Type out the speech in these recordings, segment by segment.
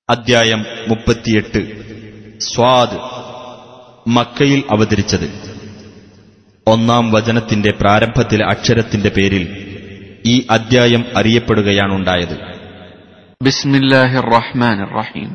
അദ്ധ്യായം 38 സ്വാദ്. മക്കയിൽ അവതരിച്ചത്. ഒന്നാം വചനത്തിന്റെ പ്രാരംഭത്തിലെ അക്ഷരത്തിന്റെ പേരിൽ ഈ അദ്ധ്യായം അറിയപ്പെടുകയാണുണ്ടായത്. ബിസ്മില്ലാഹിർ റഹ്മാനിർ റഹീം.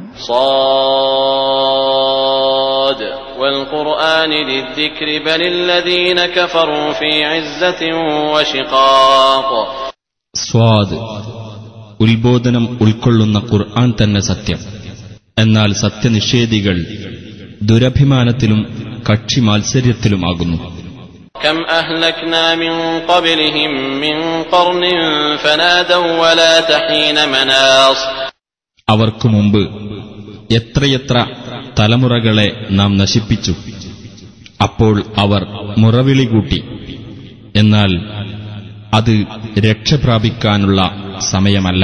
സ്വാദ് വൽ ഖുർആനി ലിദ്ദിക്രി ബലില്ലദീന കഫറൂ ഫീ ഇസ്സത്തിൻ വശിഖാഖ്. സ്വാദ്, ഉത്ബോധനം ഉൾക്കൊള്ളുന്ന ഖുർആൻ തന്നെ സത്യം. എന്നാൽ സത്യനിഷേധികൾ ദുരഭിമാനത്തിലും കക്ഷി മാത്സര്യത്തിലുമാകുന്നു. കം അഹ്ലക്നാ മിൻ ഖബ്ലിഹിം മിൻ ഖർനിൻ ഫനാദൗ വലാ തഹീന മനാസ്. അവർക്കു മുമ്പ് എത്രയെത്ര തലമുറകളെ നാം നശിപ്പിച്ചു. അപ്പോൾ അവർ മുറവിളി കൂട്ടി. എന്നാൽ അത് രക്ഷപ്രാപിക്കാനുള്ള സമയമല്ല.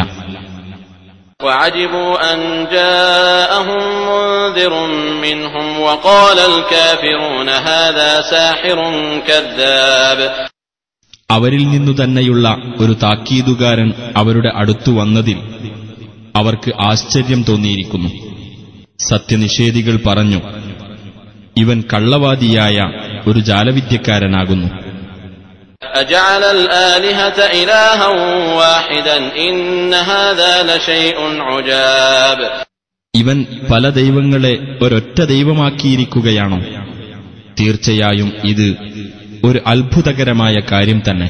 وعجبوا أن جاءهم منذر منهم وقال الكافرون هذا ساحر كذاب. അവരിൽ നിന്നു തന്നെയുള്ള ഒരു താക്കീതുകാരൻ അവരുടെ അടുത്തു വന്നതിൽ അവർക്ക് ആശ്ചര്യം തോന്നിയിരിക്കുന്നു. സത്യനിഷേധികൾ പറഞ്ഞു, ഇവൻ കള്ളവാദിയായ ഒരു ജാലവിദ്യക്കാരനാകുന്നു. أجعل الآلهة إلها واحدا إن هذا لشيء عجاب. ഇവൻ പല ദൈവങ്ങളെ ഒരൊറ്റ ദൈവമാക്കിയിരിക്കുകയാണോ? തീർച്ചയായും ഇത് ഒരു അത്ഭുതകരമായ കാര്യം തന്നെ.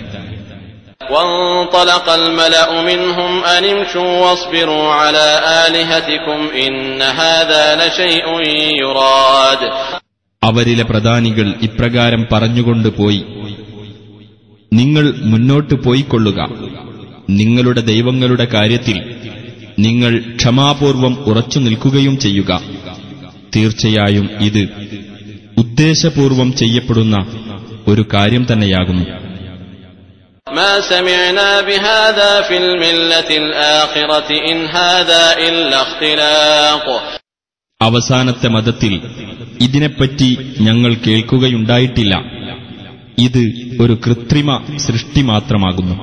وانطلق الملأ منهم أن امشوا واصبروا على آلهتكم إن هذا لشيء يراد. അവരിലെ പ്രധാനികൾ ഇപ്രകാരം പറഞ്ഞുകൊണ്ട് പോയി, നിങ്ങൾ മുന്നോട്ട് പോയിക്കൊള്ളുക. നിങ്ങളുടെ ദൈവങ്ങളുടെ കാര്യത്തിൽ നിങ്ങൾ ക്ഷമാപൂർവം ഉറച്ചു നിൽക്കുകയും ചെയ്യുക. തീർച്ചയായും ഇത് ഉദ്ദേശപൂർവം ചെയ്യപ്പെടുന്ന ഒരു കാര്യം തന്നെയാകുന്നു. ما سمعنا بهذا في الملة الآخرة إن هذا إلا اختلاق. അവസാനത്തെ മതത്തിൽ ഇതിനെപ്പറ്റി ഞങ്ങൾ കേൾക്കുകയുണ്ടായിട്ടില്ല. ഇത് ഒരു കൃത്രിമ സൃഷ്ടി മാത്രമാകുന്നു.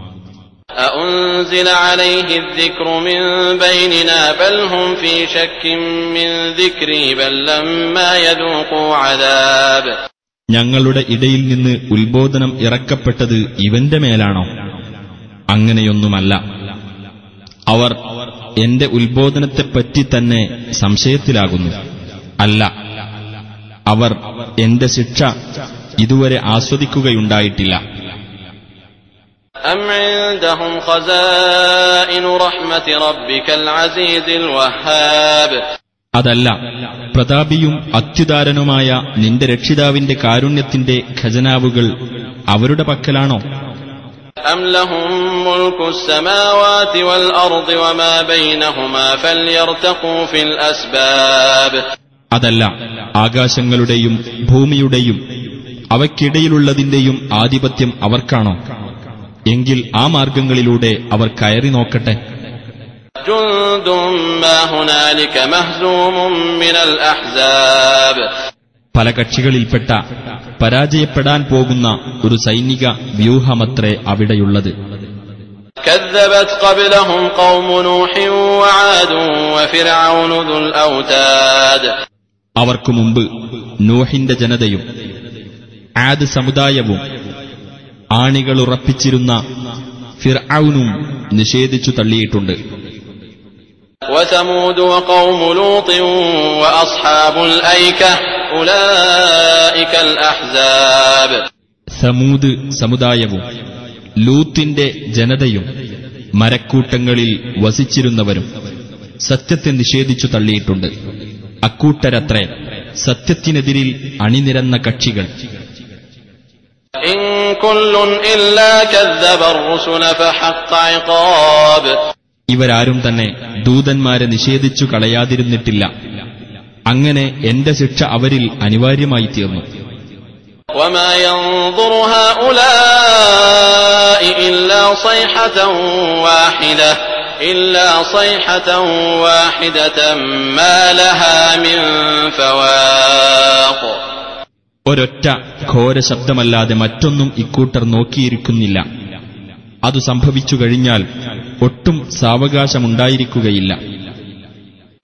أأنزل عليه الذكر من بيننا بل هم في شك من ذكري بل لما يذوقوا عذاب. ഞങ്ങളുടെ ഇടയിൽ നിന്ന് ഉത്ബോധനം ഇറക്കപ്പെട്ടത് ഇവന്റെ മേലാണോ? അങ്ങനെയൊന്നുമല്ല. അവർ എന്റെ ഉത്ബോധനത്തെപ്പറ്റി തന്നെ സംശയത്തിലാകുന്നു. അല്ല, അവർ എന്റെ ശിക്ഷ ഇതുവരെ ആസ്വദിക്കുകയുണ്ടായിട്ടില്ല. أم عندهم خزائن رحمة ربك العزيز الوهاب. അതല്ല, പ്രതാപിയും അത്യുദാരനുമായ നിന്റെ രക്ഷിതാവിന്റെ കാരുണ്യത്തിന്റെ ഖജനാവുകൾ അവരുടെ പക്കലാണോ? أم لهم ملك السماوات والأرض وما بينهما فليرتقوا في الأسباب. അതല്ല, ആകാശങ്ങളുടെയും ഭൂമിയുടെയും അവയ്ക്കിടയിലുള്ളതിന്റെയും ആധിപത്യം അവർക്കാണോ? എങ്കിൽ ആ മാർഗങ്ങളിലൂടെ അവർ കയറി നോക്കട്ടെ. جند ما هنالك مهزوم من الأحزاب. പല കക്ഷികളിൽപ്പെട്ട പരാജയപ്പെടാൻ പോകുന്ന ഒരു സൈനിക വ്യൂഹമത്രേ അവിടെയുള്ളത്. كذبت قبلهم قوم نوح وعاد وفرعون ذو الأوتاد. അവർക്കു മുമ്പ് നോഹിന്റെ ജനതയും ആദ് സമുദായവും ആണികളുറപ്പിച്ചിരുന്ന ഫിർഔനും നിഷേധിച്ചു തള്ളിയിട്ടുണ്ട്. وثمود وقوم لوط وأصحاب الأيكة أولئك الأحزاب. സമൂദ് സമുദായവും ലൂത്തിന്റെ ജനതയും മരക്കൂട്ടങ്ങളിൽ വസിച്ചിരുന്നവരും സത്യത്തെ നിഷേധിച്ചു തള്ളിയിട്ടുണ്ട്. അക്കൂട്ടരത്രേ സത്യത്തിനെതിരിൽ അണിനിരന്ന കക്ഷികൾ. إن كل إلا كذب الرسل فحق عقاب. ഇവരാരും തന്നെ ദൂതന്മാരെ നിഷേധിച്ചു കളയാതിരുന്നിട്ടില്ല. അങ്ങനെ എന്റെ ശിക്ഷ അവരിൽ അനിവാര്യമായി തീർന്നു. وما ينظر هؤلاء إلا صيحة واحدة ما لها من فواق. ഒരൊറ്റ ഘോര ശബ്ദമല്ലാതെ മറ്റൊന്നും ഇക്കൂട്ടർ നോക്കിയിരിക്കുന്നില്ല. അതു സംഭവിച്ചു കഴിഞ്ഞാൽ ഒട്ടും സാവകാശമുണ്ടായിരിക്കുകയില്ല.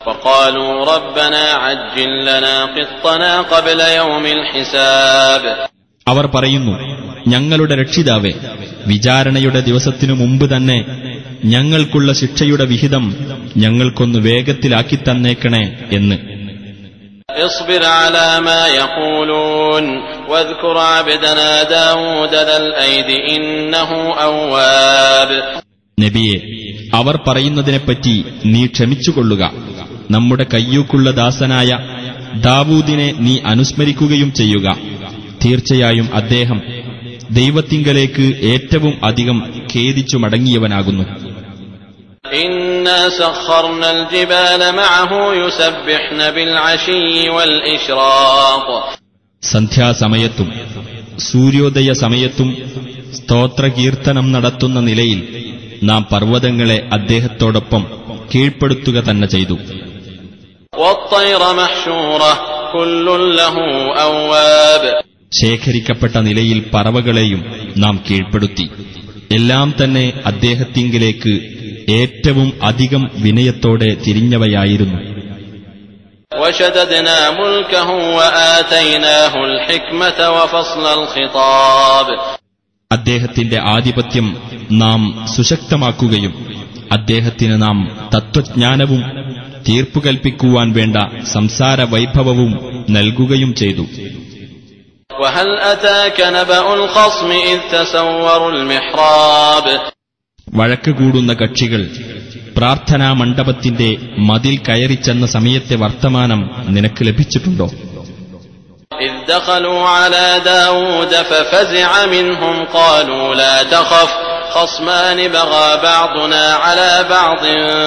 فقالوا ربنا عجل لنا قطنا قبل يوم الحساب. അവർ പറയുന്നു, ഞങ്ങളുടെ രക്ഷിതാവേ, വിചാരണയുടെ ദിവസത്തിനു മുമ്പ് തന്നെ ഞങ്ങൾക്കുള്ള ശിക്ഷയുടെ വിഹിതം ഞങ്ങൾക്കൊന്ന് വേഗത്തിലാക്കി തന്നേക്കണേ എന്ന്. اصبر على ما يقولون واذكر عبدنا داود ذا الأيد إنه أواب. നബിയെ, അവർ പറയുന്നതിനെപ്പറ്റി നീ ക്ഷമിച്ചുകൊള്ളുക. നമ്മുടെ കയ്യൂക്കുള്ള ദാസനായ ദാവൂദിനെ നീ അനുസ്മരിക്കുകയും ചെയ്യുക. തീർച്ചയായും അദ്ദേഹം ദൈവത്തിങ്കലേക്ക് ഏറ്റവും അധികം ഖേദിച്ചു മടങ്ങിയവനാകുന്നു. إنا سخرنا الجبال معه يسبحن بالعشي والإشراق. സന്ധ്യാസമയത്തും സൂര്യോദയ സമയത്തും സ്തോത്രകീർത്തനം നടത്തുന്ന നിലയിൽ നാം പർവ്വതങ്ങളെ അദ്ദേഹത്തോടൊപ്പം കീഴ്പ്പെടുത്തുക തന്നെ ചെയ്തു. والطير محشورة كل له أواب. ശേഖരിക്കപ്പെട്ട നിലയിൽ പറവകളെയും നാം കീഴ്പ്പെടുത്തി. എല്ലാം തന്നെ അദ്ദേഹത്തിങ്കിലേക്ക് ഏറ്റവും അധികം വിനയത്തോടെ തിരിഞ്ഞവയായിരുന്നു. وشددنا ملكه وآتيناه الحكمة وفصل الخطاب. അദ്ദേഹത്തിന്റെ ആധിപത്യം നാം സുശക്തമാക്കുകയും അദ്ദേഹത്തിന് നാം തത്വജ്ഞാനവും തീർപ്പുകൽപ്പിക്കുവാൻ വേണ്ട സംസാര വൈഭവവും നൽകുകയും ചെയ്തു. وهل أتاك نبأ الخصم إذ تسوروا المحراب. വഴക്ക് കൂടുന്ന കക്ഷികൾ പ്രാർത്ഥനാ മണ്ഡപത്തിന്റെ മതിൽ കയറിച്ചെന്ന സമയത്തെ വർത്തമാനം നിനക്ക് ലഭിച്ചിട്ടുണ്ടോ? إذ دخلوا على داود ففزع منهم قالوا لا تخف خصمان بغى بعضنا على بعض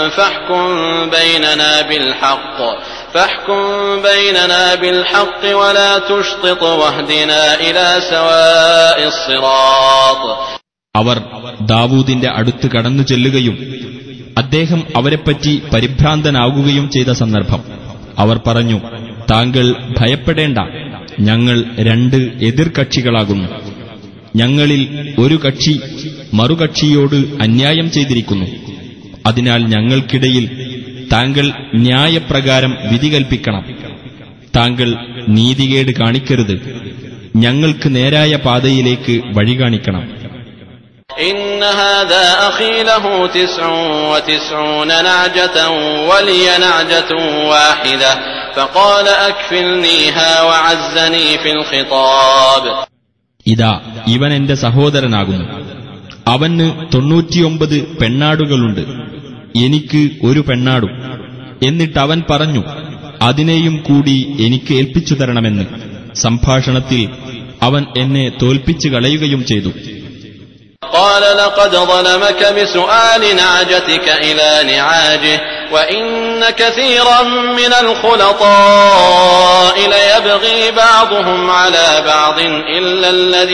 فاحكم بيننا بالحق ولا تشطط واهدنا إلى سواء الصراط. അവർ ദാവൂദിന്റെ അടുത്ത് കടന്നു ചെല്ലുകയും അദ്ദേഹം അവരെപ്പറ്റി പരിഭ്രാന്തനാകുകയും ചെയ്ത സന്ദർഭം അവർ പറഞ്ഞു, താങ്കൾ ഭയപ്പെടേണ്ട, ഞങ്ങൾ രണ്ട് എതിർകക്ഷികളാകുന്നു. ഞങ്ങളിൽ ഒരു കക്ഷി മറുകക്ഷിയോട് അന്യായം ചെയ്തിരിക്കുന്നു. അതിനാൽ ഞങ്ങൾക്കിടയിൽ താങ്കൾ ന്യായപ്രകാരം വിധി കൽപ്പിക്കണം. താങ്കൾ നീതികേട് കാണിക്കരുത്. ഞങ്ങൾക്ക് നേരായ പാതയിലേക്ക് വഴി കാണിക്കണം. إن هذا أخي له 99 نعجة ولي نعجة واحدة فقال أكفلنيها وعزني في الخطاب. ഇതാ, ഇവൻ എന്റെ സഹോദരനാകുന്നു. അവന് 99 പെണ്ണാടുകളുണ്ട്, എനിക്ക് ഒരു പെണ്ണാടും. എന്നിട്ടവൻ പറഞ്ഞു, അതിനെയും കൂടി എനിക്ക് ഏൽപ്പിച്ചു തരണമെന്ന്. സംഭാഷണത്തിൽ അവൻ എന്നെ തോൽപ്പിച്ചു കളയുകയും ചെയ്തു. قال لقد ظلمك بسؤال نعجتك إلى نعاجه وإن كثيرا من الخلطاء ليبغي بعضهم على بعض إلا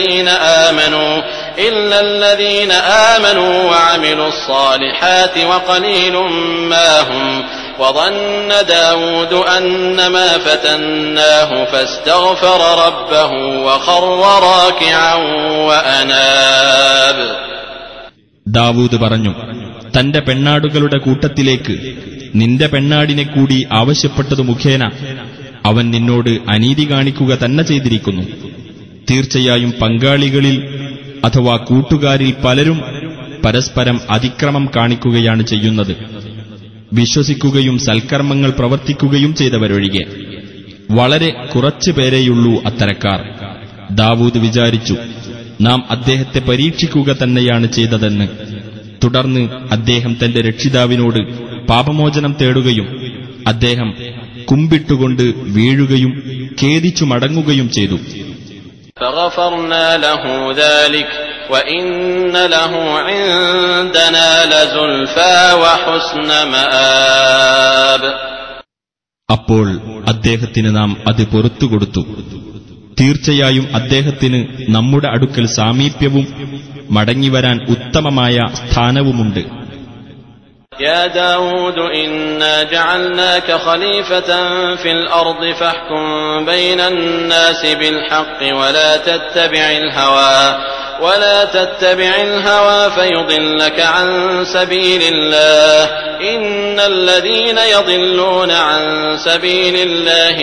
الذين آمنوا وعملوا الصالحات وقليل ما هم وظن داود أنما فتناه فاستغفر ربه وخر راكعا وأناب. ദാവൂദ് പറഞ്ഞു, തന്റെ പെണ്ണാടുകളുടെ കൂട്ടത്തിലേക്ക് നിന്റെ പെണ്ണാടിനെ കൂടി ആവശ്യപ്പെട്ടതു മുഖേന അവൻ നിന്നോട് അനീതി കാണിക്കുക തന്നെ ചെയ്തിരിക്കുന്നു. തീർച്ചയായും പങ്കാളികളിൽ അഥവാ കൂട്ടുകാരിൽ പലരും പരസ്പരം അതിക്രമം കാണിക്കുകയാണ് ചെയ്യുന്നത്. വിശ്വസിക്കുകയും സൽക്കർമ്മങ്ങൾ പ്രവർത്തിക്കുകയും ചെയ്തവരൊഴികെ വളരെ കുറച്ചു പേരെയുള്ളൂ അത്തരക്കാർ. ദാവൂദ് വിചാരിച്ചു, നാം അദ്ദേഹത്തെ പരീക്ഷിക്കുക തന്നെയാണ് ചെയ്തതെന്ന്. തുടർന്ന് അദ്ദേഹം തന്റെ രക്ഷിതാവിനോട് പാപമോചനം തേടുകയും അദ്ദേഹം കുമ്പിട്ടുകൊണ്ട് വീഴുകയും ഖേദിച്ചു മടങ്ങുകയും ചെയ്തു. فغفرنا له ذلك وإن له عندنا لزلفى وحسن مآب. അപ്പോൾ അദ്ദേഹത്തിന് നാം അത് പൊറുത്തുകൊടുത്തു. തീർച്ചയായും അദ്ദേഹത്തിന് നമ്മുടെ അടുക്കൽ സാമീപ്യവും മടങ്ങിവരാൻ ഉത്തമമായ സ്ഥാനവുമുണ്ട്. يا داود إنا جعلناك خليفة في الأرض فاحكم بين الناس بالحق ولا تتبع الهوى فيضلك عن سبيل الله إن الذين يضلون عن سبيل الله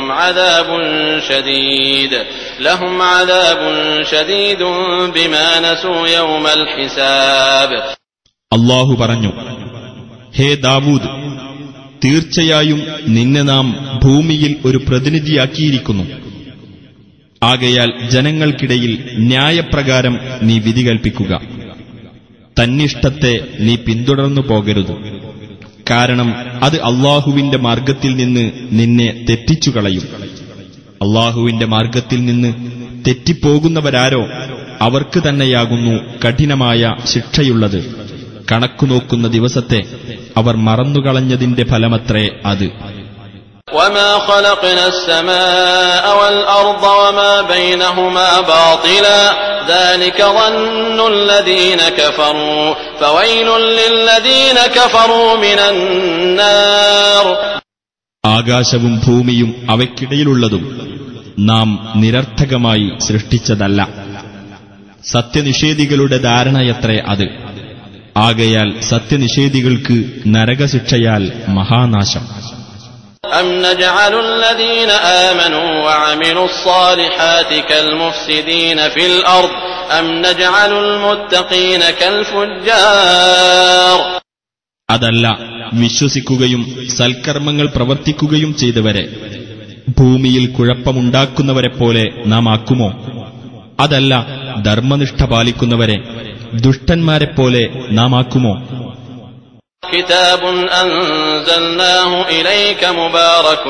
لهم عذاب شديد بما نسوا يوم الحساب. അല്ലാഹു പറഞ്ഞു, ഹേ ദാവൂദ്, തീർച്ചയായും നിന്നെ നാം ഭൂമിയിൽ ഒരു പ്രതിനിധിയാക്കിയിരിക്കുന്നു. ആകയാൽ ജനങ്ങൾക്കിടയിൽ ന്യായപ്രകാരം നീ വിധി കൽപ്പിക്കുക. തന്നിഷ്ടത്തെ നീ പിന്തുടർന്നു പോകരുത്. കാരണം അത് അല്ലാഹുവിന്റെ മാർഗത്തിൽ നിന്ന് നിന്നെ തെറ്റിച്ചുകളയും. അല്ലാഹുവിന്റെ മാർഗത്തിൽ നിന്ന് തെറ്റിപ്പോകുന്നവരാരോ അവർക്ക് തന്നെയാകുന്നു കഠിനമായ ശിക്ഷയുള്ളത്. കണക്കുനോക്കുന്ന ദിവസത്തെ അവർ മറന്നുകളഞ്ഞതിന്റെ ഫലമത്രേ അത്. وما خلقنا السماء والأرض وما بينهما باطلا ذلك ظن الذين كفروا فويل للذين كفروا من النار. ആകാശവും ഭൂമിയും അവയ്ക്കിടയിലുള്ളതും നാം നിരർത്ഥകമായി സൃഷ്ടിച്ചതല്ല. സത്യനിഷേധികളുടെ ധാരണയത്രേ അത്. ആകയാൽ സത്യനിഷേധികൾക്ക് നരകശിക്ഷയാൽ മഹാനാശം. أم نجعل الذين آمنوا وعملوا الصالحات كالمفسدين في الأرض أم نجعل المتقين كالفجار. അതല്ല, വിശ്വസിക്കുകയും സൽക്കർമ്മങ്ങൾ പ്രവർത്തിക്കുകയും ചെയ്തവരെ ഭൂമിയിൽ കുഴപ്പമുണ്ടാക്കുന്നവരെപ്പോലെ നാം ആക്കുമോ? അതല്ല, ധർമ്മനിഷ്ഠ പാലിക്കുന്നവരെ ദുഷ്ടന്മാരെപ്പോലെ നാം ആക്കുമോ? كتاب أنزلناه إليك مبارك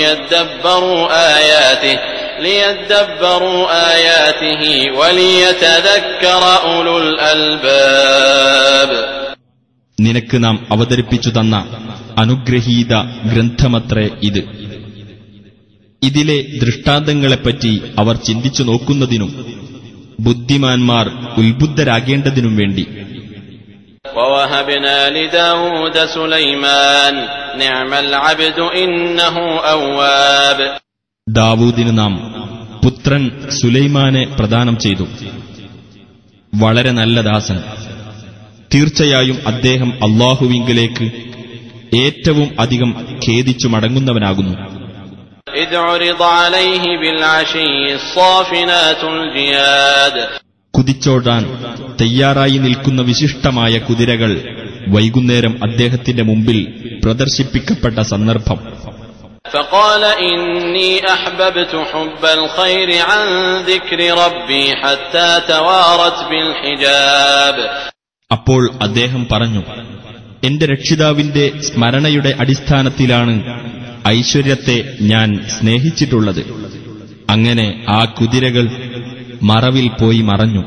ليدبروا آياته وليتذكر أولو الألباب. നിനക്ക് നാം അവതരിപ്പിച്ചു തന്ന അനുഗ്രഹീത ഗ്രന്ഥമത്രേ ഇത്. ഇതിലെ ദൃഷ്ടാന്തങ്ങളെപ്പറ്റി അവർ ചിന്തിച്ചു നോക്കുന്നതിനും ബുദ്ധിമാന്മാർ ഉത്ബുദ്ധരാകേണ്ടതിനും വേണ്ടി. ووهبنا لداود سليمان نعم العبد إنه أواب. ദാവൂദിന് നാം പുത്രൻ സുലൈമാനെ പ്രദാനം ചെയ്തു. വളരെ നല്ല ദാസൻ. തീർച്ചയായും അദ്ദേഹം അല്ലാഹുവിങ്കലേക്ക് ഏറ്റവും അധികം ഖേദിച്ചു മടങ്ങുന്നവനാകുന്നു. إذ عرض عليه بالعشي الصافنات الجياد. കുതിച്ചോടാൻ തയ്യാറായി നിൽക്കുന്ന വിശിഷ്ടമായ കുതിരകൾ വൈകുന്നേരം അദ്ദേഹത്തിന്റെ മുമ്പിൽ പ്രദർശിപ്പിക്കപ്പെട്ട സന്ദർഭം. فقال إني أحببت حب الخير عن ذكر ربي حتى توارت بالحجاب. അപ്പോൾ അദ്ദേഹം പറഞ്ഞു, എന്റെ രക്ഷിതാവിന്റെ സ്മരണയുടെ അടിസ്ഥാനത്തിലാണ് ഐശ്വര്യത്തെ ഞാൻ സ്നേഹിച്ചിട്ടുള്ളത്. അങ്ങനെ ആ കുതിരകൾ മറവിൽ പോയി മറഞ്ഞു.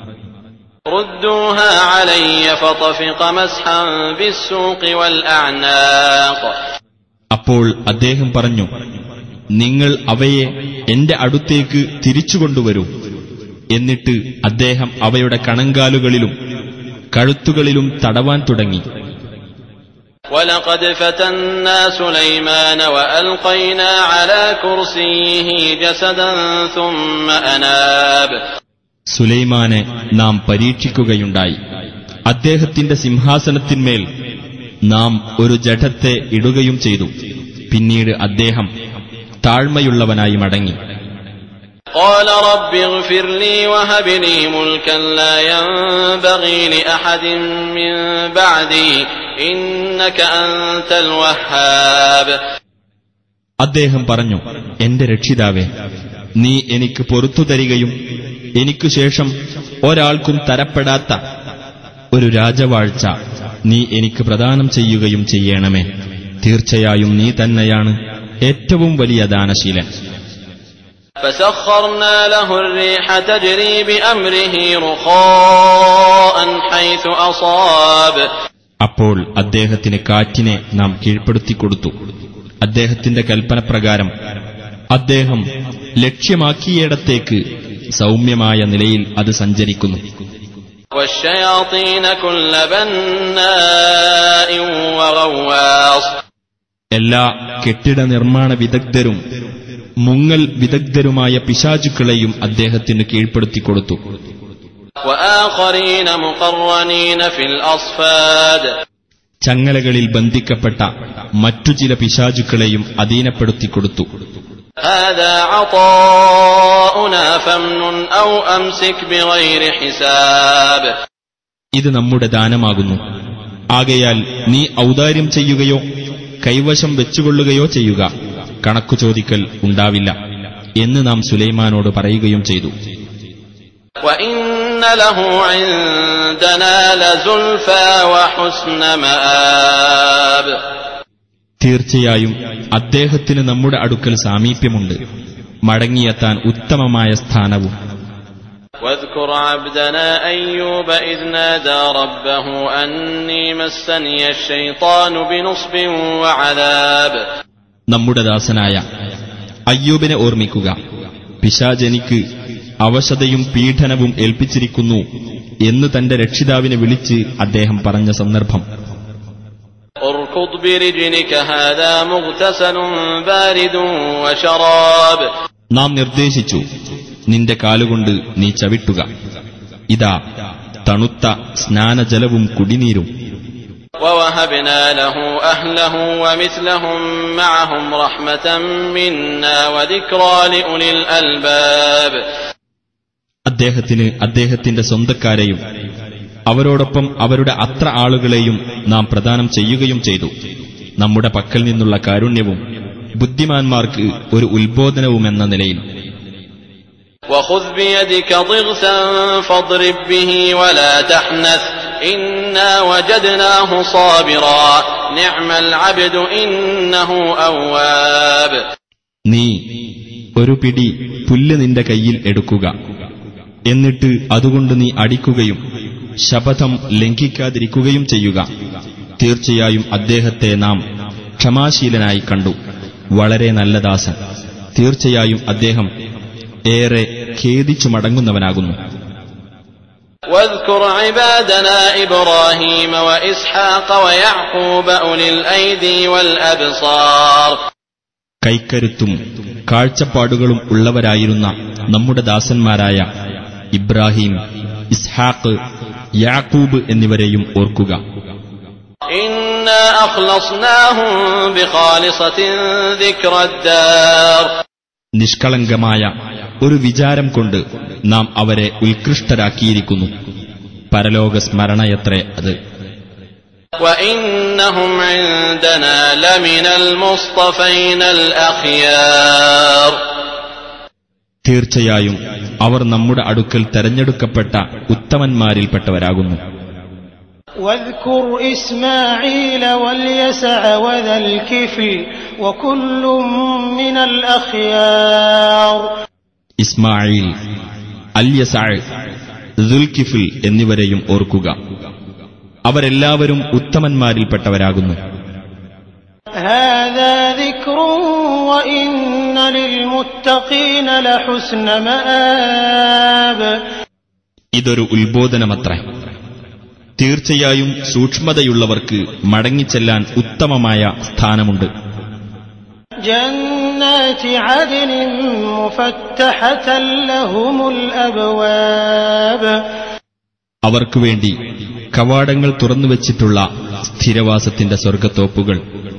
ردوها علي فطفق مسحا بالسوق والأعناق. അപ്പോൾ അദ്ദേഹം പറഞ്ഞു, നിങ്ങൾ അവയെ എന്റെ അടുത്തേക്ക് തിരിച്ചുകൊണ്ടുവരൂ. എന്നിട്ട് അദ്ദേഹം അവയുടെ കണങ്കാലുകളിലും കഴുത്തുകളിലും തടവാൻ തുടങ്ങി. وَلَقَدْ فَتَنَّا سُلَيْمَانَ وَأَلْقَيْنَا عَلَى كُرْسِيِّهِ جَسَدًا ثُمَّ أَنَابَ. സുലൈമാനെ നാം പരീക്ഷിക്കുകയുണ്ടായി. അദ്ദേഹത്തിന്റെ സിംഹാസനത്തിന്മേൽ നാം ഒരു ജഡത്തെ ഇടുകയും ചെയ്തു. പിന്നീട് അദ്ദേഹം താഴ്മയുള്ളവനായി മടങ്ങി. قال رب اغفر لي وهب لي ملكا لا ينبغي لأحد من بعدي إنك أنت الوهاب. അദ്ദേഹം പറഞ്ഞു, എന്റെ രക്ഷിതാവേ, നീ എനിക്ക് പൊറുത്തു തരികയും എനിക്കു ശേഷം ഒരാൾക്കും തരപ്പെടാത്ത ഒരു രാജവാഴ്ച നീ എനിക്ക് പ്രദാനം ചെയ്യുകയും ചെയ്യണമേ. തീർച്ചയായും നീ തന്നെയാണ് ഏറ്റവും വലിയ ദാനശീലൻ. فسخرنا له الريح تجري بأمره رخاء حيث أصاب. അപ്പോൾ അദ്ദേഹത്തിന് കാറ്റിനെ നാം കീഴ്പ്പെടുത്തിക്കൊടുത്തു. അദ്ദേഹത്തിന്റെ കൽപ്പനപ്രകാരം അദ്ദേഹം ലക്ഷ്യമാക്കിയിടത്തേക്ക് സൗമ്യമായ നിലയിൽ അത് സഞ്ചരിക്കുന്നു. والشياطين كل بناء وغواص. എല്ലാ കെട്ടിട നിർമ്മാണ വിദഗ്ധരും മുങ്ങൽ വിദഗ്ധരുമായ പിശാചുക്കളെയും അദ്ദേഹത്തിന് കീഴ്പ്പെടുത്തിക്കൊടുത്തു. وآخرين مقرنين في الأصفاد. ചങ്ങലകളിൽ ബന്ധിക്കപ്പെട്ട മറ്റു ചില പിശാചുക്കളെയും അധീനപ്പെടുത്തിക്കൊടുത്തു. هذا عطاؤنا فامنن أو أمسك بغير حساب. ഇത് നമ്മുടെ ദാനമാകുന്നു. ആകയാൽ നീ ഔദാര്യം ചെയ്യുകയോ കൈവശം വെച്ചുകൊള്ളുകയോ ചെയ്യുക, കണക്കു ചോദിക്കൽ ഉണ്ടാവില്ല എന്ന് നാം സുലൈമാനോട് പറയുകയും ചെയ്തു. وَإِنَّ لَهُ عِندَنَا لَزُلْفَىٰ وَحُسْنَ مَآبٍ. തീർച്ചയായും അദ്ദേഹത്തിന് നമ്മുടെ അടുക്കൽ സാമീപ്യമുണ്ട്, മടങ്ങിയെത്താൻ ഉത്തമമായ സ്ഥാനവും. واذكر عبدنا أيوب إذ نادى ربه أني مسني الشيطان بنصب وعذاب. നമ്മുടെ ദാസനായ അയ്യൂബിനെ ഓർമ്മിക്കുക. പിശാചെനിക്ക് അവശതയും പീഡനവും ഏൽപ്പിച്ചിരിക്കുന്നു എന്ന് തന്റെ രക്ഷിതാവിനെ വിളിച്ച് അദ്ദേഹം പറഞ്ഞ സന്ദർഭം. اركض برجلك هذا مغتسل بارد وشراب. നാം നിർദ്ദേശിച്ചു, നിന്റെ കാലുകൊണ്ട് നീ ചവിട്ടുക, ഇതാ തണുത്ത സ്നാനജലവും കുടിനീരും. ووهبنا له أهله ومثلهم معهم رحمة منا وذكرى لأولي الألباب. അദ്ദേഹത്തിന് അദ്ദേഹത്തിന്റെ സ്വന്തക്കാരെയും അവരോടൊപ്പം അവരുടെ അത്ര ആളുകളെയും നാം പ്രദാനം ചെയ്യുകയും ചെയ്തു. നമ്മുടെ പക്കൽ നിന്നുള്ള കാരുണ്യവും ബുദ്ധിമാന്മാർക്ക് ഒരു ഉത്ബോധനവുമെന്ന നിലയിൽ. وخذ بيدك ضغثا فاضرب به ولا تحنث إنا وجدناه صابرا نعم العبد إنه أواب. നീ ഒരു പിടി പുല്ല് നിന്റെ കയ്യിൽ എടുക്കുക, എന്നിട്ട് അതുകൊണ്ട് നീ അടിക്കുകയും ശപഥം ലംഘിക്കാതിരിക്കുകയും ചെയ്യുക. തീർച്ചയായും അദ്ദേഹത്തെ നാം ക്ഷമാശീലനായി കണ്ടു, വളരെ നല്ല ദാസൻ. തീർച്ചയായും അദ്ദേഹം ഏറെ ഖേദിച്ചു മടങ്ങുന്നവനാകുന്നു. واذكر عبادنا إبراهيم وإسحاق ويعقوب أولي الأيدي والأبصار. കൈക്കരുത്തും കാഴ്ചപ്പാടുകളും ഉള്ളവരായിരുന്ന നമ്മുടെ ദാസന്മാരായ ഇബ്രാഹിം, ഇസ്ഹാഖ്, യാക്കൂബ് എന്നിവരെയും ഓർക്കുക. إنا أخلصناهم بخالصة ذكر الدار. നിഷ്കളങ്കമായ ഒരു വിചാരം കൊണ്ട് നാം അവരെ ഉത്കൃഷ്ടരാക്കിയിരിക്കുന്നു. പരലോക സ്മരണയത്രേ അത്. وإنهم عندنا لمن المصطفين الأخيار. തീർച്ചയായും അവർ നമ്മുടെ അടുക്കൽ തെരഞ്ഞെടുക്കപ്പെട്ട ഉത്തമന്മാരിൽപ്പെട്ടവരാകുന്നു. واذكر إسماعيل واليسع وذا الكفل وكل من الأخيار. ഇസ്മായിൽ, അൽയസഅ, ദുൽകിഫിൽ എന്നിവരെയും ഓർക്കുക. അവരെല്ലാവരും ഉത്തമന്മാരിൽപ്പെട്ടവരാകുന്നു. هذا ذكر وإن للمتقين لحسن مآب. ഇതൊരു ഉത്ബോധനമത്രേ. തീർച്ചയായും സൂക്ഷ്മതയുള്ളവർക്ക് മടങ്ങിച്ചെല്ലാൻ ഉത്തമമായ സ്ഥാനമുണ്ട്. جنات عدن مفتحة لهم الأبواب. അവർക്കുവേണ്ടി കവാടങ്ങൾ തുറന്നുവച്ചിട്ടുള്ള സ്ഥിരവാസത്തിന്റെ സ്വർഗത്തോപ്പുകൾ.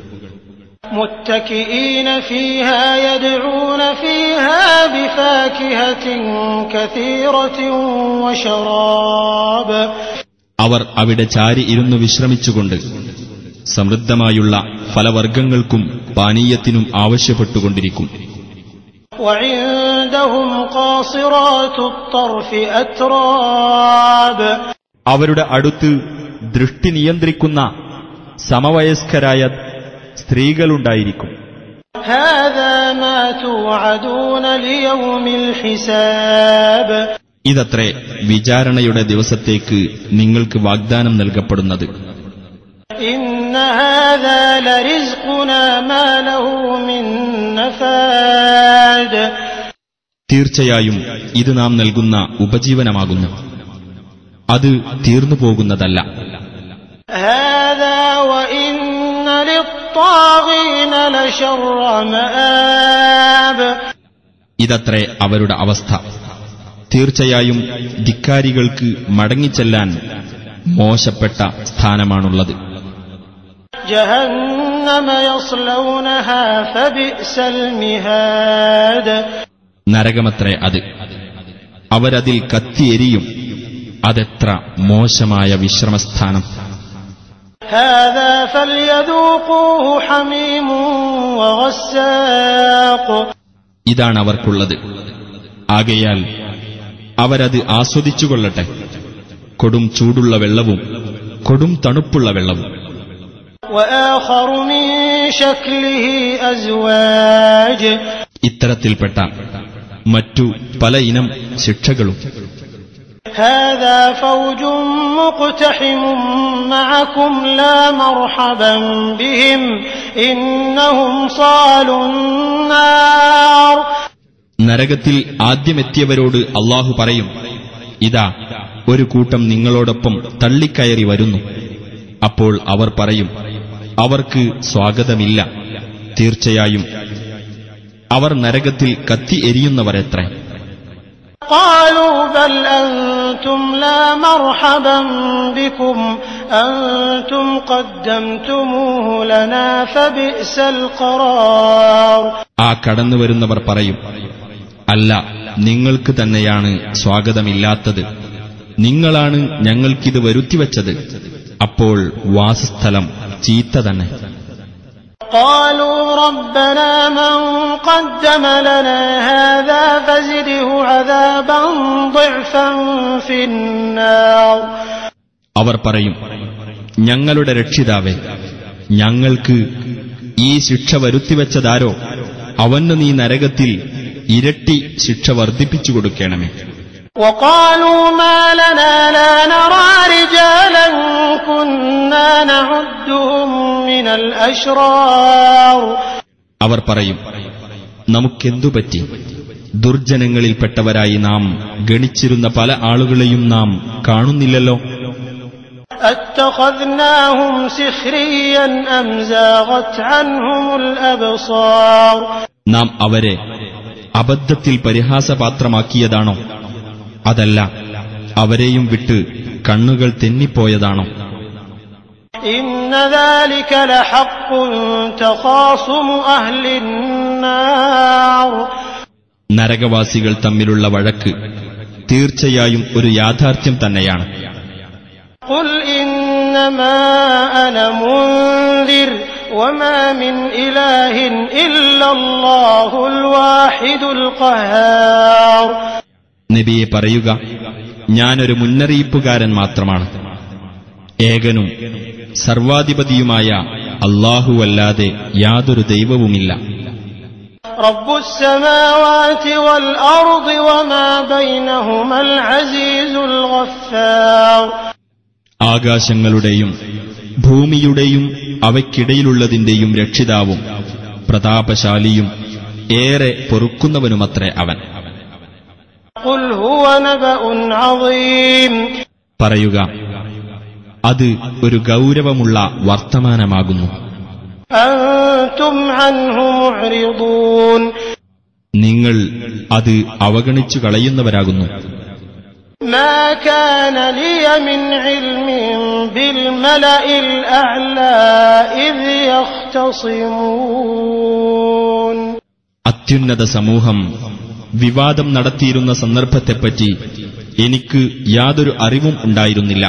متكئين فيها يدعون فيها بفاكهة كثيرة وشراب. അവർ അവിടെ ചാരി ഇരുന്നു വിശ്രമിച്ചുകൊണ്ട് സമൃദ്ധമായുള്ള ഫലവർഗ്ഗങ്ങൾക്കും പാനീയത്തിനും ആവശ്യപ്പെട്ടുകൊണ്ടിരിക്കും. وعندهم قاصرات الطرف أتراب. അവരുടെ അടുത്ത് ദൃഷ്ടി നിയന്ത്രിക്കുന്ന സമവയസ്കരായ സ്ത്രീകളുണ്ടായിരിക്കും. هذا ما توعدون ليوم الحساب. ഇതത്രേ വിചാരണയുടെ ദിവസത്തേക്ക് നിങ്ങൾക്ക് വാഗ്ദാനം നൽകപ്പെടുന്നത്. إن هذا لرزقنا ما له من نفاد. തീർച്ചയായും ഇത് നാം നൽകുന്ന ഉപജീവനമാകുന്നു, അത് തീർന്നു പോകുന്നതല്ല. هذا وإن للطاغين لشر مآب. ഇതത്രേ അവരുടെ അവസ്ഥ. തീർച്ചയായും ധിക്കാരികൾക്ക് മടങ്ങിച്ചെല്ലാൻ മോശപ്പെട്ട സ്ഥാനമാണുള്ളത്. ജഹന്നമ യസ്ലൗനഹാ ഫബിഅ്സൽ മിഹാദ്. നരകമത്രേ അത്, അവരതിൽ കത്തിയെരിയും, അതെത്ര മോശമായ വിശ്രമസ്ഥാനം. ഹാദാ ഫൽയദൂഖൂഹു ഹമീമുൻ വഗസ്സാഖ്. ഇതാണ് അവർക്കുള്ളത്, ആകയാൽ അവരത് ആസ്വദിച്ചുകൊള്ളട്ടെ. കൊടും ചൂടുള്ള വെള്ളവും കൊടും തണുപ്പുള്ള വെള്ളവും. വആഖറു മിൻ ശക്ലിഹി അസ്വാജ്. ഇത്തരത്തിൽപ്പെട്ട മറ്റു പല ഇനം ശിക്ഷകളും. ഹാദാ ഫൗജുൻ മുഖ്തഹിമുൻ മഅകും ലാ മർഹബൻ ബിഹിം ഇന്നഹും സാലുൻ നാർ. നരകത്തിൽ ആദ്യമെത്തിയവരോട് അല്ലാഹു പറയും, ഇതാ ഒരു കൂട്ടം നിങ്ങളോടൊപ്പം തള്ളിക്കയറി വരുന്നു. അപ്പോൾ അവർ പറയും, അവർക്ക് സ്വാഗതമില്ല, തീർച്ചയായും അവർ നരകത്തിൽ കത്തി എരിയുന്നവരെത്രേ. ഖാലൂ ബൽ അൻതും ലാ മർഹബൻ ബികും അൻതും ഖദ്ദംതുമൂഹു ലനാ ഫബിഅ്സൽ ഖറാർ. ആ കടന്നുവരുന്നവർ പറയും, അല്ല, നിങ്ങൾക്ക് തന്നെയാണ് സ്വാഗതമില്ലാത്തത്, നിങ്ങളാണ് ഞങ്ങൾക്കിത് വരുത്തിവച്ചത്, അപ്പോൾ വാസസ്ഥലം ചീത്ത തന്നെ. ഖാലൂ റബ്ബനാ മൻ ഖദ്ദമ ലനാ ഹാദാ ഫസിദ്ഹു അദാബൻ ളിഅഫൻ ഫിന്നാർ. അവർ പറയും, ഞങ്ങളുടെ രക്ഷിതാവേ, ഞങ്ങൾക്ക് ഈ ശിക്ഷ വരുത്തിവെച്ചതാരോ അവന് നീ നരകത്തിൽ ഇരട്ടി ശിക്ഷ വർദ്ധിപ്പിച്ചു കൊടുക്കണമേ. وقالوا ما لنا لا نرى رجالا كنا نعدهم من الأشرار. അവർ പറയും, നമുക്കെന്തുപറ്റി? ദുർജനങ്ങളിൽപ്പെട്ടവരായി നാം ഗണിച്ചിരുന്ന പല ആളുകളെയും നാം കാണുന്നില്ലല്ലോ. أتخذناهم سخريا أم زاغت عنهم الأبصار. നാം അവരെ അബദ്ധത്തിൽ പരിഹാസപാത്രമാക്കിയതാണോ? അതല്ല, അവരെയും വിട്ട് കണ്ണുകൾ തെന്നിപ്പോയതാണോ? إن ذلك لحق تخاصم أهل النار. നരകവാസികൾ തമ്മിലുള്ള വഴക്ക് തീർച്ചയായും ഒരു യാഥാർത്ഥ്യം തന്നെയാണ്. قل إنما أنا منذر وما من إله إلا الله الواحد القهار. നബിയെ പറയുക, ഞാനൊരു മുന്നറിയിപ്പുകാരൻ മാത്രമാണ്, ഏകനും സർവാധിപതിയുമായ അല്ലാഹുവല്ലാതെ യാതൊരു ദൈവവുമില്ല. റബ്ബുസ് സമാവാതി വൽ അർദി വമാ ബൈനഹുമൽ അസീസുൽ ഗഫാർ. ആകാശങ്ങളുടെയും ഭൂമിയുടെയും അവയ്ക്കിടയിലുള്ളതിന്റെയും രക്ഷിതാവും പ്രതാപശാലിയും ഏറെ പൊറുക്കുന്നവനുമത്രേ അവൻ. ഖുൽ ഹുവ നബഉൻ അദീം. പറയുക, അത് ഒരു ഗൗരവമുള്ള വർത്തമാനമാകുന്നു. അൻതും അൻഹു മുഅ്രിദൂൻ. നിങ്ങൾ അത് അവഗണിച്ചു കളയുന്നവരാകുന്നു. മാ കാന ലിയ മിൻ ഇൽമിൻ ബിൽ മലഇൽ അഅ്ലാ ഇദ് യഖ്തസിമൂൻ. അത്യുന്നത സമൂഹം വിവാദം നടത്തിയിരുന്ന സന്ദർഭത്തെപ്പറ്റി എനിക്ക് യാതൊരു അറിവും ഉണ്ടായിരുന്നില്ല.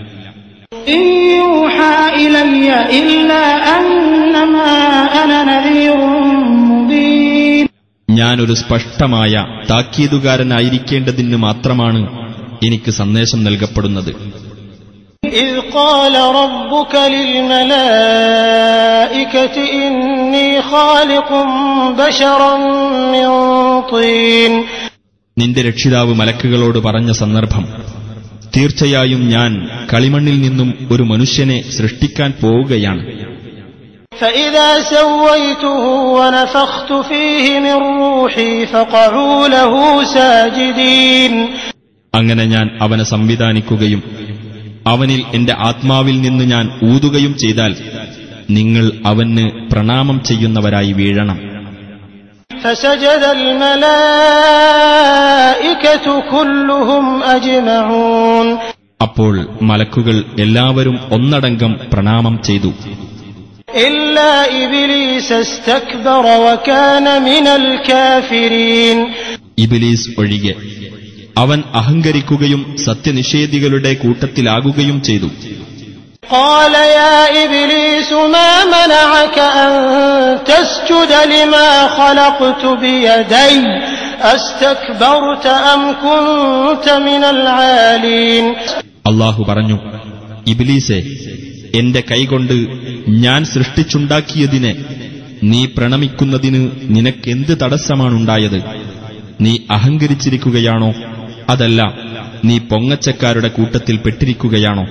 ഞാനൊരു സ്പഷ്ടമായ താക്കീതുകാരനായിരിക്കേണ്ടതിന് മാത്രമാണ് എനിക്ക് സന്ദേശം നൽകപ്പെടുന്നത്. إذ قال ربك للملائكة إني خالق بشرا من طين. നിന്റെ രക്ഷിതാവ് മലക്കുകളോട് പറഞ്ഞ സന്ദർഭം, തീർച്ചയായും ഞാൻ കളിമണ്ണിൽ നിന്നും ഒരു മനുഷ്യനെ സൃഷ്ടിക്കാൻ പോവുകയാണ്. فإذا سويته ونفخت فيه من روحي فقعوا له ساجدين. അങ്ങനെ ഞാൻ അവനെ സംവിധാനിക്കുകയും അവനിൽ എന്റെ ആത്മാവിൽ നിന്ന് ഞാൻ ഊതുകയും ചെയ്താൽ നിങ്ങൾ അവന് പ്രണാമം ചെയ്യുന്നവരായി വീഴണം. فسجد الملائكة كلهم أجمعون. അപ്പോൾ മലക്കുകൾ എല്ലാവരും ഒന്നടങ്കം പ്രണാമം ചെയ്തു. إلا إبليس استكبر وكان من الكافرين. ഇബ്ലീസ് ഒഴികെ അവൻ അഹങ്കരിക്കുകയും സത്യനിഷേധികളുടെ കൂട്ടത്തിലാകുകയും ചെയ്തു. قال يا إبليس ما منعك أن تسجد لما خلقت بيدي أستكبرت أم كنت من العالين. അല്ലാഹു പറഞ്ഞു, ഇബ്ലീസേ, എന്റെ കൈകൊണ്ട് ഞാൻ സൃഷ്ടിച്ചുണ്ടാക്കിയതിനെ നീ പ്രണമിക്കുന്നതിന് നിനക്കെന്ത് തടസ്സമാണുണ്ടായത്? നീ അഹങ്കരിച്ചിരിക്കുകയാണോ, അതല്ല നീ പൊങ്ങച്ചക്കാരുടെ കൂട്ടത്തിൽ പെട്ടിരിക്കുകയാണോ?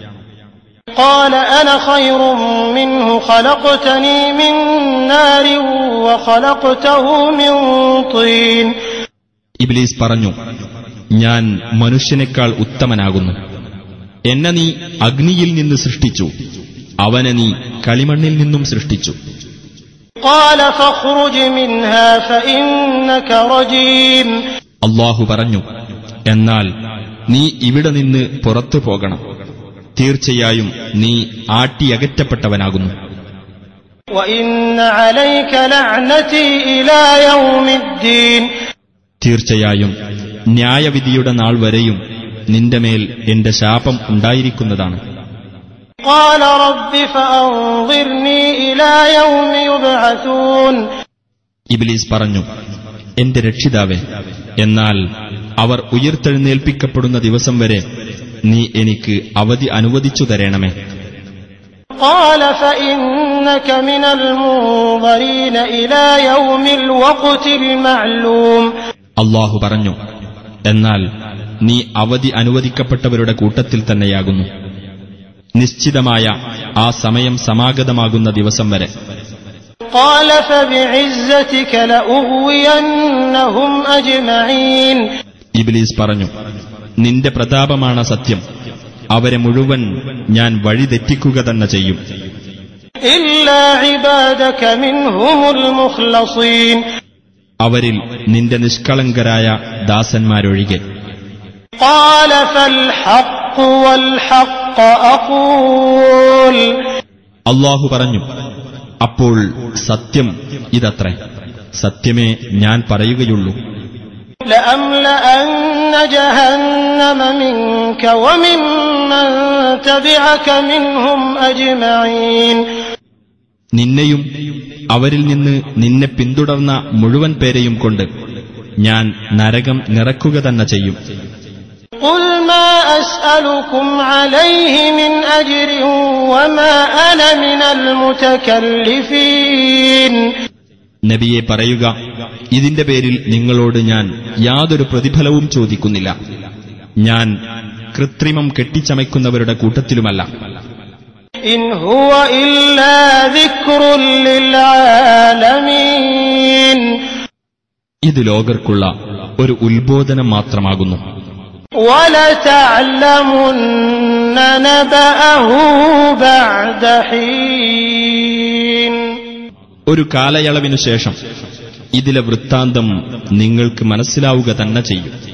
قال أنا خير منه خلقتني من نار وخلقته من طين. ഇബ്ലീസ് പറഞ്ഞു, ഞാൻ മനുഷ്യനേക്കാൾ ഉത്തമനാകുന്നു. എന്നെ നീ അഗ്നിയിൽ നിന്ന് സൃഷ്ടിച്ചു, അവനെ നീ കളിമണ്ണിൽ നിന്നും സൃഷ്ടിച്ചു. قال فاخرج منها فإنك رجيم. അല്ലാഹു പറഞ്ഞു, എന്നാൽ നീ ഇവിടെ നിന്ന് പുറത്തു പോകണം, തീർച്ചയായും നീ ആട്ടിയകറ്റപ്പെട്ടവനാകുന്നു. وإن عليك لعنتي إلى يوم الدين. തീർച്ചയായും ന്യായവിധിയുടെ നാൾ വരെയും നിന്റെ മേൽ എന്റെ ശാപം ഉണ്ടായിരിക്കുന്നതാണ്. قال رب فأنظرني إلى يوم يبعثون. ഇബ്ലീസ് പറഞ്ഞു, എന്റെ രക്ഷിതാവേ, എന്നാൽ അവർ ഉയർത്തെഴുന്നേൽപ്പിക്കപ്പെടുന്ന ദിവസം വരെ നീ എനിക്ക് അവധി അനുവദിച്ചു തരണമേ. قال فإنك من المنظرين إلى يوم الوقت المعلوم. അല്ലാഹു പറഞ്ഞു, എന്നാൽ നീ അവധി അനുവദിക്കപ്പെട്ടവരുടെ കൂട്ടത്തിൽ തന്നെയാകുന്നു, നിശ്ചിതമായ ആ സമയം സമാഗതമാകുന്ന ദിവസം വരെ. قال فبعزتك لأغوينهم أجمعين. ഇബ്ലീസ് പറഞ്ഞു, നിന്റെ പ്രതാപമാണ് സത്യം, അവരെ മുഴുവൻ ഞാൻ വഴിതെറ്റിക്കുക തന്നെ ചെയ്യും. إلا عبادك منهم المخلصين. അവരിൽ നിന്റെ നിഷ്കളങ്കരായ ദാസന്മാരൊഴികെ. قال فالحق والحق أقول. അല്ലാഹു പറഞ്ഞു, അപ്പോൾ സത്യം ഇതത്രേ, സത്യമേ ഞാൻ പറയുകയുള്ളൂ. لأملأن جهنم منك وممن تبعك منهم أجمعين. നിന്നെയും അവരിൽ നിന്ന് നിന്നെ പിന്തുടർന്ന മുഴുവൻ പേരെയും കൊണ്ട് ഞാൻ നരകം നിറക്കുക തന്നെ ചെയ്യും. قل ما أسألكم عليه من أجر وما أنا من المتكلفين. നബിയെ പറയുക, ഇതിന്റെ പേരിൽ നിങ്ങളോട് ഞാൻ യാതൊരു പ്രതിഫലവും ചോദിക്കുന്നില്ല, ഞാൻ കൃത്രിമം കെട്ടിച്ചമയ്ക്കുന്നവരുടെ കൂട്ടത്തിലുമല്ല. إن هو إلا ذكر للعالمين. ഇത് ലോകർക്കുള്ള ഒരു ഉത്ബോധനം മാത്രമാകുന്നു. وَلَتَعْلَمُنَّ نَبَأَهُ بَعْدَ حِينٍ. ഒരു കാലയളവിനു ശേഷം ഇതിലെ വൃത്താന്തം നിങ്ങൾക്ക് മനസ്സിലാവുക തന്നെ ചെയ്യും.